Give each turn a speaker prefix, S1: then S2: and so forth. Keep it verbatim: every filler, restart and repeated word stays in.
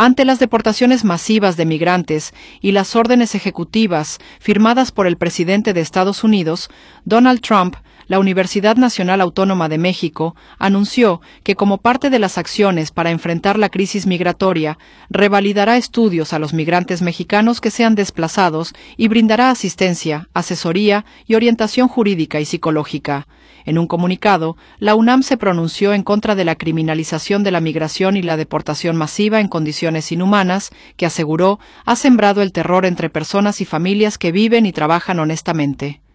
S1: Ante las deportaciones masivas de migrantes y las órdenes ejecutivas firmadas por el presidente de Estados Unidos, Donald Trump, la Universidad Nacional Autónoma de México anunció que como parte de las acciones para enfrentar la crisis migratoria, revalidará estudios a los migrantes mexicanos que sean desplazados y brindará asistencia, asesoría y orientación jurídica y psicológica. En un comunicado, la UNAM se pronunció en contra de la criminalización de la migración y la deportación masiva en condiciones inhumanas, que aseguró ha sembrado el terror entre personas y familias que viven y trabajan honestamente.